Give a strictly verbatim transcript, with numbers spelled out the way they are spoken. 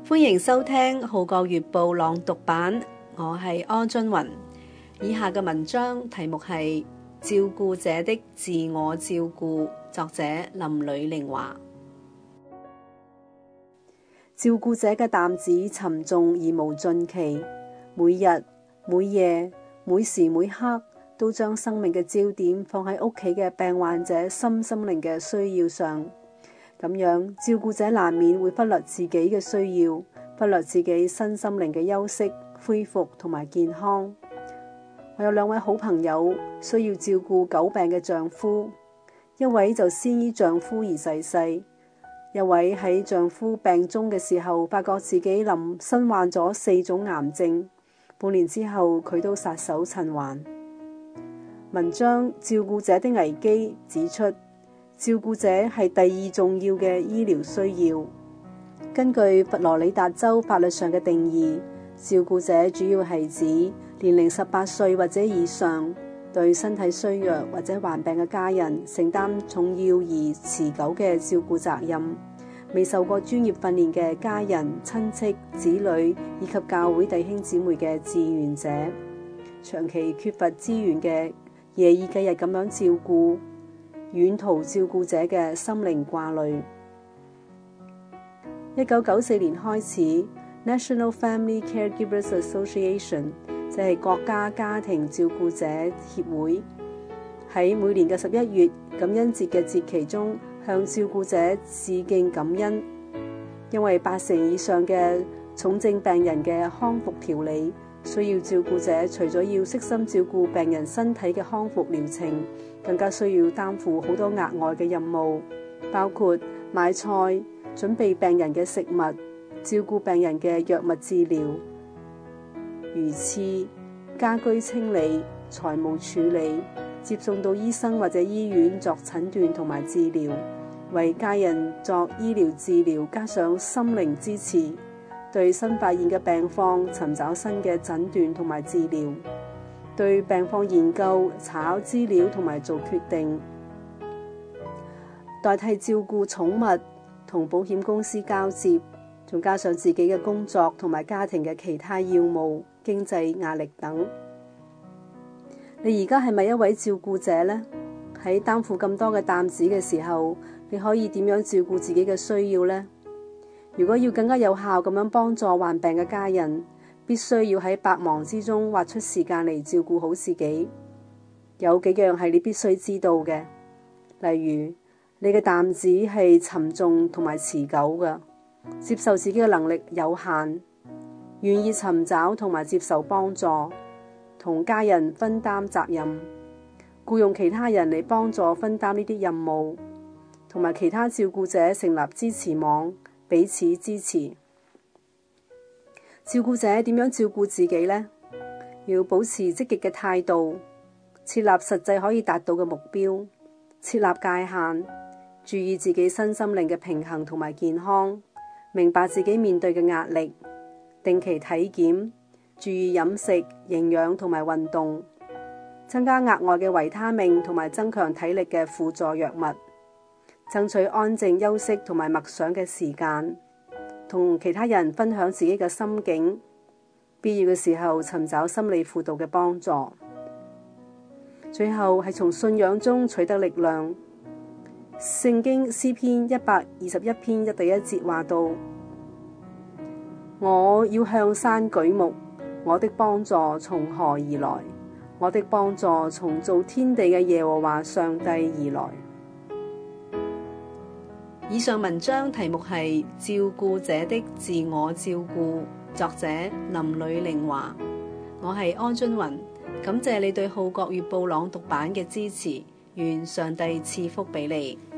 歡迎收聽《號角月報》朗讀版，我係柯俊雲。以下嘅文章題目係《照顧者的自我照顧》，作者林呂玲華。照顧者嘅擔子沉重而無盡期，每日、每夜、每時每刻都將生命嘅焦點放喺屋企嘅病患者心心靈嘅需要上。咁樣，照顧者難免會忽略自己嘅需要，忽略自己身心靈嘅休息、恢復同埋健康。我有兩位好朋友需要照顧久病嘅丈夫，一位就先於丈夫而逝世，一位喺丈夫病中嘅時候，發覺自己臨身患咗四種癌症，半年之後佢都撒手塵寰。文章《照顧者的危機》指出，照顧者係第二重要嘅醫療需要。根據佛羅里達州法律上嘅定義，照顧者主要係指年齡十八歲或者以上，對身體衰弱或者患病嘅家人承擔重要而持久嘅照顧責任，未受過專業訓練嘅家人、親戚、子女以及教會弟兄姊妹嘅志願者，長期缺乏資源嘅夜以繼日咁樣照顧遠途照顧者嘅心靈掛慮。一九九四年開始 National Family Caregivers Association， 即係國家家庭照顧者協會，喺每年嘅十一月感恩節嘅節期中向照顧者致敬感恩，因為八成以上嘅重症病人嘅康復調理需要照顧者除咗要悉心照顧病人身體嘅康復療程，更加需要擔負好多額外嘅任務，包括買菜、準備病人嘅食物、照顧病人嘅藥物治療、魚刺、家居清理、財務處理、接送到醫生或者醫院作診斷同埋治療，為家人作醫療治療加上心靈支持，對新發現嘅病況尋找新嘅診斷同埋治療，對病況研究、查考資料同埋做決定，代替照顧寵物，同保險公司交接，仲加上自己嘅工作同埋家庭嘅其他要務、經濟壓力等。你而家係咪一位照顧者呢？喺擔負咁多嘅擔子嘅時候，你可以點樣照顧自己嘅需要呢？如果要更加有效咁樣幫助患病嘅家人，必須要喺百忙之中挖出時間嚟照顧好自己。有幾樣係你必須知道嘅，例如你嘅擔子係沉重同埋持久嘅，接受自己嘅能力有限，願意尋找同埋接受幫助，同家人分擔責任，僱用其他人嚟幫助分擔呢啲任務，同埋其他照顧者成立支持網，彼此支持。照顧者點樣照顧自己呢？要保持積極嘅態度，設立實際可以達到嘅目標，設立界限，注意自己身心靈嘅平衡同埋健康，明白自己面對嘅壓力，定期體檢，注意飲食、營養同埋運動，增加額外嘅維他命同埋增強體力嘅輔助藥物，爭取安靜休息同埋默想嘅時間，同其他人分享自己嘅心境，必要嘅時候尋找心理輔導嘅幫助。最後係從信仰中取得力量。聖經詩篇一百二十一篇一第一節話到：我要向山舉目，我的幫助從何而來？我的幫助從造天地嘅耶和華上帝而來。以上文章題目係《照顧者的自我照顧》，作者林呂玲華。我係柯俊雲，感謝你對《號角月報》朗讀版嘅支持，願上帝賜福俾你。